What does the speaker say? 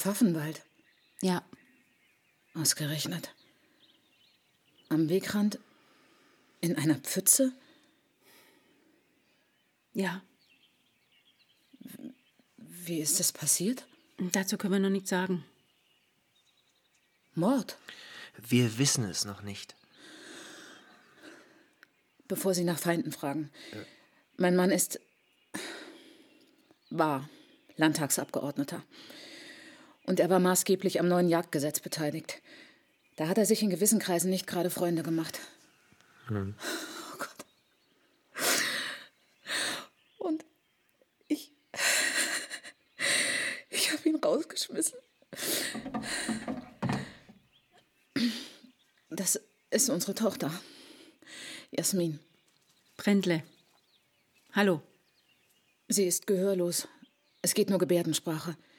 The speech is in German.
Pfaffenwald. Ja. Ausgerechnet. Am Wegrand? In einer Pfütze? Ja. Wie ist das passiert? Dazu können wir noch nichts sagen. Mord? Wir wissen es noch nicht. Bevor Sie nach Feinden fragen. Mein Mann war Landtagsabgeordneter. Und er war maßgeblich am neuen Jagdgesetz beteiligt. Da hat er sich in gewissen Kreisen nicht gerade Freunde gemacht. Oh Gott. Und ich habe ihn rausgeschmissen. Das ist unsere Tochter. Jasmin. Brändle. Hallo. Sie ist gehörlos. Es geht nur Gebärdensprache.